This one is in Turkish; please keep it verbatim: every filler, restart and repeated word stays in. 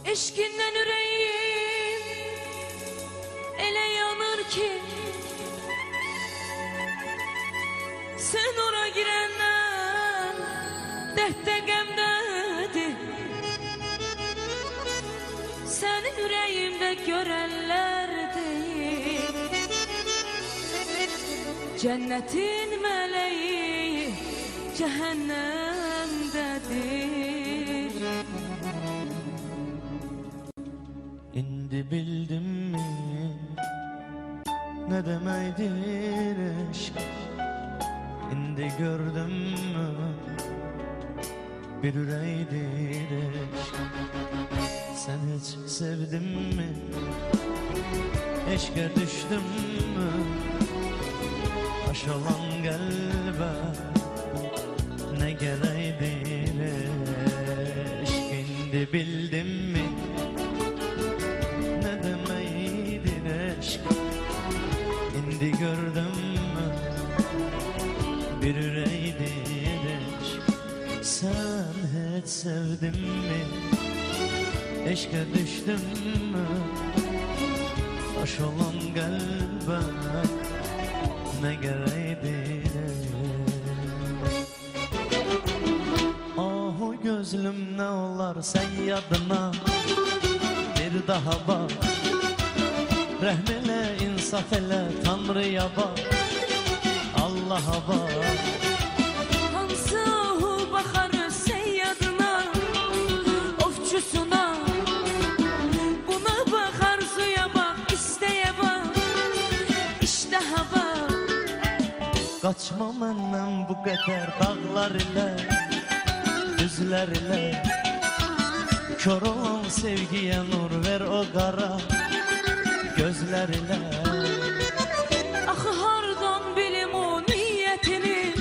Eşkinden yüreğim ele yanır ki, sen ora girenden dertte gemdedir. Seni yüreğimde görenler değil, cennetin meleği cehennemdedir. İndi bildim mi ne demeydir aşk? İndi gördüm mü bir yüreğdir aşk? Sen hiç sevdin mi? Eşke düştün mü? Taş olan kalbe ne gereğdir aşk? İndi bildim mi ne demeydir aşk? İndi gördüm mü bir yüreğdir aşk? Sen hiç sevdin mi? Eşke düştün mü? Taş olan kalbe ne gereğdir? Ahu gözlüm ne olar sen yadına bir daha bak. Rahmele insaf ele Tanrı'ya bak, Allah'a bak. Hansı ahu bakar seyyadına, ofçusuna, buna bakar suya bak, isteye bak, iştaha bak. Kaçma menden bu kadar dağlar ile, düzler ile. Kör olan sevgiye nur ver o kara gözler ile. Axı hardan bilim o niyetini,